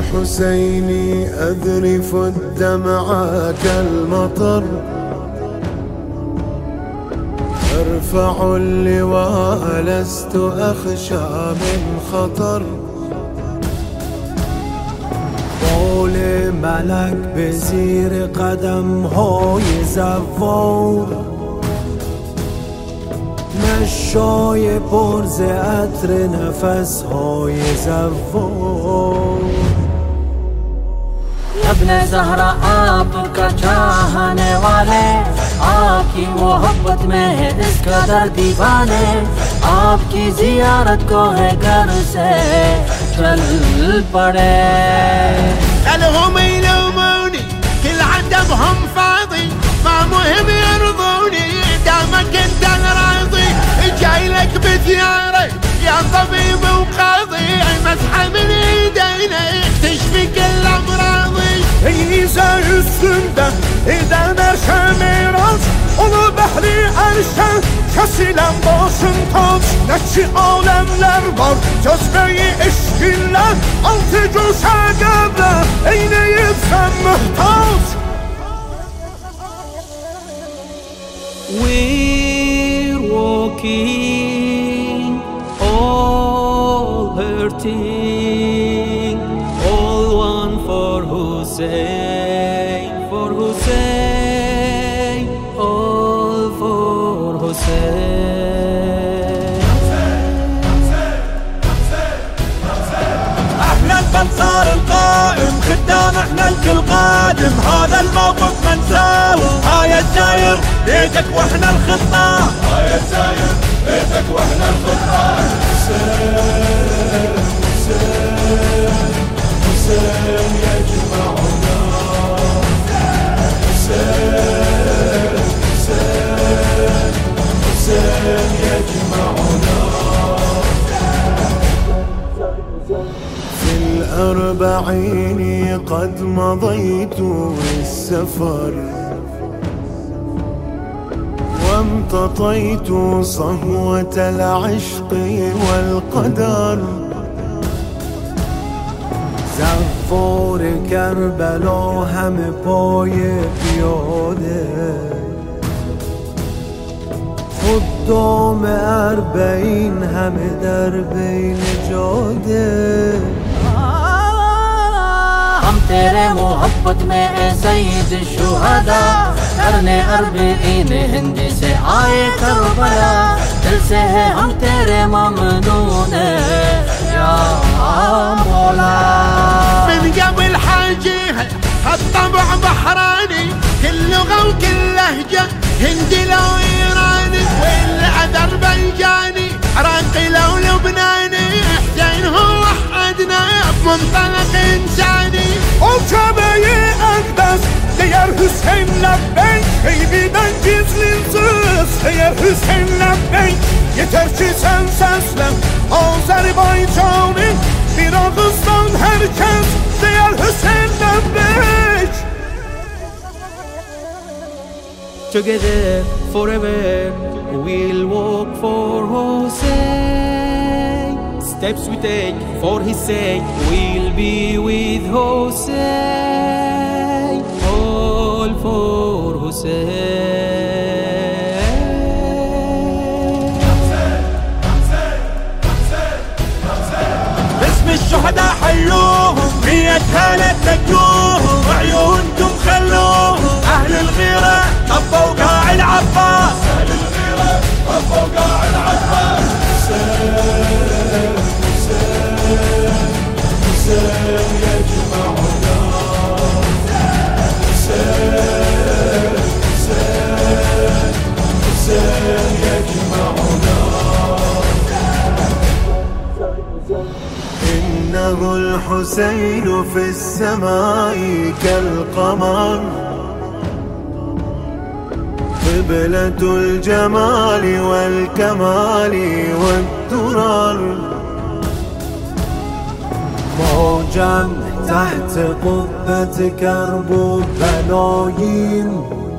الحسين أذرف الدمع كالمطر، أرفع اللواء لست أخشى من خطر. قول ملک به زیر قدم‌های زوار، مشای پر ز عطر نفس‌های زوار. ابن زہرا آپ کا چاہنے والے، آپ کی محبت میں ہے اس قدر دیوانے، آپ کی زیارت کو ہے گھر سے چل پڑے. خلهم يلوموني كل عدمهم فاضي، ما مهم يرضوني دامك انت راضي. جاي لك بثياري يا طبيب وقاضي، مسحة من ايدينا تشفي كل امراضي. İyice üstünde ilerlerken miras, onu behri erşen kesilen başın taç. Ne ki alemler var cezbeyi eşkinle, altı cuşa gebre eyneyip sen muhtaç. We're walking, all hurting, all one for Hussein, all for Hussein. احنا البنصار القائم، خدام احنا الكل قادم، هذا الموقف ما نساوي. هاي الجاير بيتك واحنا الخطة، هاي الجاير بيتك واحنا الخطة. حسين حسين حسين يجمعنا، حسين حسين حسين يجمعنا. في الأربعين قد مضيت السفر، وامتطيت صهوة العشق والقدر. زوار کربلا همه پای پیاده، خدام اربعین همه در بین جاده. ہم تیرے محبت میں اے سید شہدا، کرنے اربعین ہند سے آئے کربلا، دل سے ہے ہم تیرے ممنون یا مولا. من قبل حاجيها الطبع بحراني، كل لغة وكل لهجة هندي لو ايراني، والأذربيجاني عراقي لو لبناني، حسين هو وحدنا بمنطلق انساني. O Kabe'yi akdas diğer Hüseyin Labbeyk، Eyviden gizlinsiz diğer Hüseyin Labbeyk. Yeter ki sen seslen Azerbaycan'ı، bir ağızdan herkes diğer Hüseyin Labbeyk. Together forever we'll walk for Hussein, steps we take for his sake, we'll be with Hussein, all for Hussein. باسم الشهداء حيوهم، 100 هالة تجوهم، وعيونكم خلوهم. أهل الغيرة طبوا قاع العباس، أهل الغيرة طبوا قاع العباس. حسين حسين حسين يجمعنا، حسين حسين حسين يجمعنا. إنه الحسين في السماء كالقمر، قبلة الجمال والكمال والدرر. موجم تحت قبة کرب و بلایم،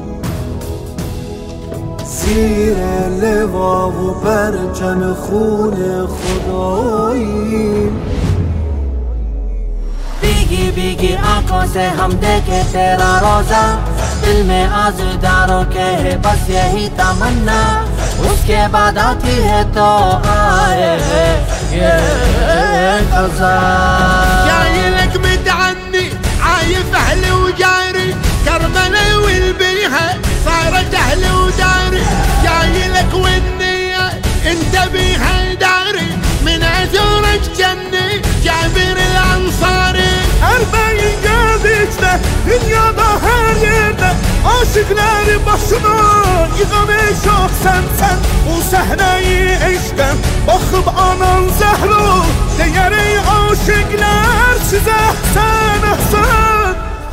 زیر لوا و پرچم خون خداییم. बीगी आंखों से हम देखे तेरा रोजा, दिल में आज़दारों के है बस यही तमन्ना, उसके बाद आती है तो आए ये क़ज़ा। جايلك متعني عايف أهلي وجاري، كربلاء والبيها صارت أهلي وداري، جايلك والنية انت بيها داري، من أزورك جني جابر الأنصاري. Ermeğin geldikçe dünyada her yerde aşıkları başına yıkamış ah sen bu sahneyi eşten bakıp anan zehru değeri aşıklar size sen.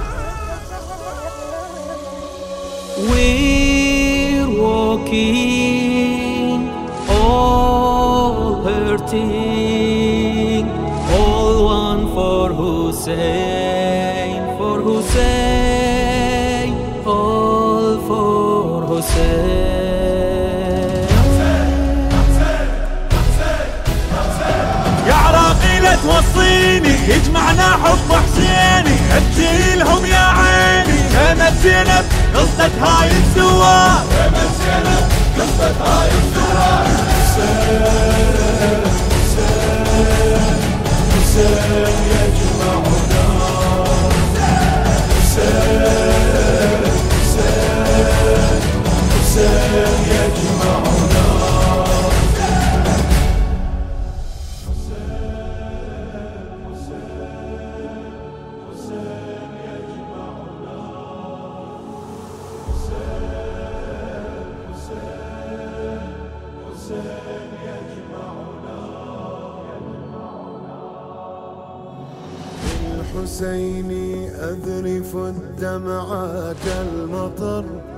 We're walking all hurting, all one for Hussein, all for Hussein. يا عراقي لا توصيني يجمعنا حب حسيني، اديلهم يا عيني كانت زينب قصة هاي الزوار، كانت زينب قصة هاي الزوار. حسين يجمعنا، حسين يجمعنا. الحسين أذرف الدمع كالمطر